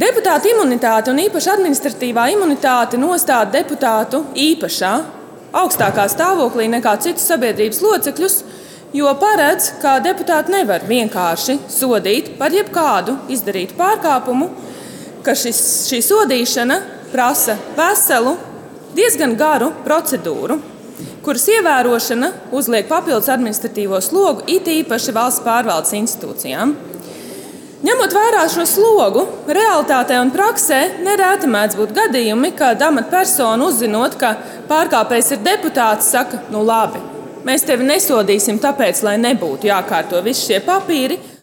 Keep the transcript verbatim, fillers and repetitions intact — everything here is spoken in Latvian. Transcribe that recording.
Deputāta imunitāte un īpaša administratīvā imunitāte nostāda deputātu īpašā, augstākā stāvoklī nekā citus sabiedrības locekļus, jo paredz, ka deputāti nevar vienkārši sodīt par jebkādu izdarītu pārkāpumu, ka šis, šī sodīšana prasa veselu, diezgan garu procedūru, kuras ievērošana uzliek papildus administratīvo slogu, it īpaši valsts pārvaldes institūcijām. Ņemot vērā šo slogu, realitātē un praksē nereti mēdz būt gadījumi, kad amatpersona uzzinot, ka pārkāpējs ir deputāts, saka, nu labi, mēs tevi nesodīsim tāpēc, lai nebūtu jākārto visi šie papīri.